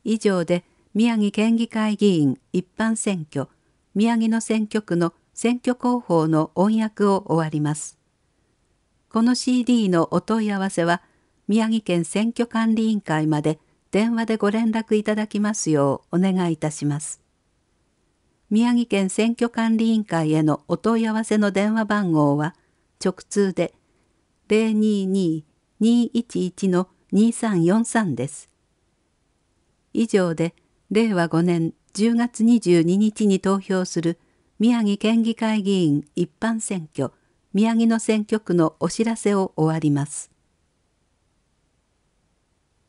以上で宮城県議会議員一般選挙宮城野選挙区の選挙広報の音訳を終わります。この CD のお問い合わせは宮城県選挙管理委員会まで電話でご連絡いただきますようお願いいたします。宮城県選挙管理委員会へのお問い合わせの電話番号は直通で 022-211-2343 です。以上で令和5年10月22日に投票する宮城県議会議員一般選挙宮城野選挙区のお知らせを終わります。